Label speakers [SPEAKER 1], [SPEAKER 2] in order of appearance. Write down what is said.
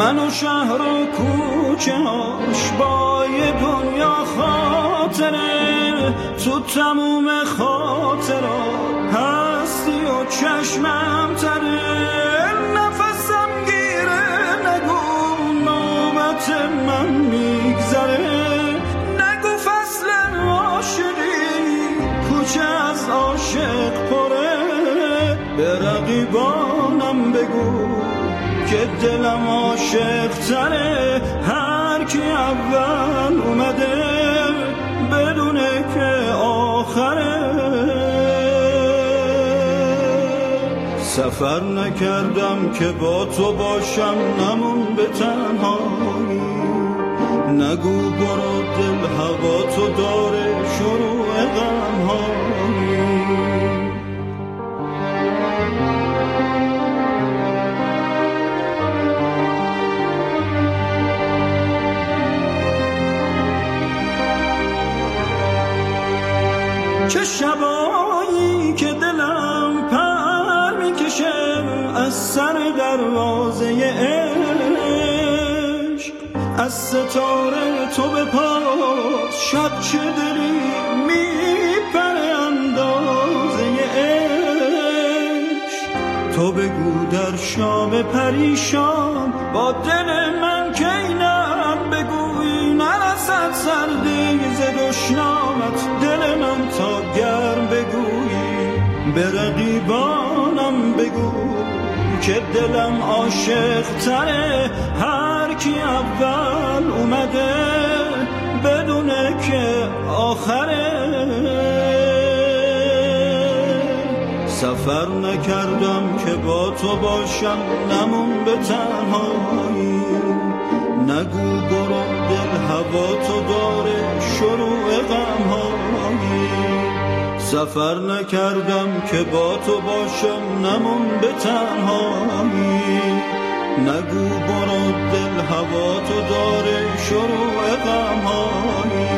[SPEAKER 1] من و شهر و کوچه هاش با یه دنیا خاطره، تو تموم خاطرات هستی و چشمم تره. نفسم گیره نگو نوبت من میگذره، نگو فصل عاشقی کوچه از عاشق پره. به رقیبانم بگو که دلم عاشق تره، هر کی اول اومده بدونه که آخره. سفر نکردم که با تو باشم نمون به تنهایی، نگو برو دل هوا تو داره شروع غم‌هایی. چه شبایی که دلم پر میکشه از سر دروازه عشق، از ستاره تو به پاس شب چه دلی میپره اندازه عشق. تو بگو در شام پریشان با دل من که اینم بگوی نرسد سردی ز دشنامت دل من تا گرم بگویی. به رقیبانم بگو که دلم عاشق تره، هر کی اول اومده بدونه که آخره. سفر نکردم که با تو باشم نمون به تنهایی، نگو برو دل هوا تو داره شروع غم‌هایی. سفر نکردم که با تو باشم نمون به تنهایی، نگو برو دل هوا تو داره شروع غم‌هایی.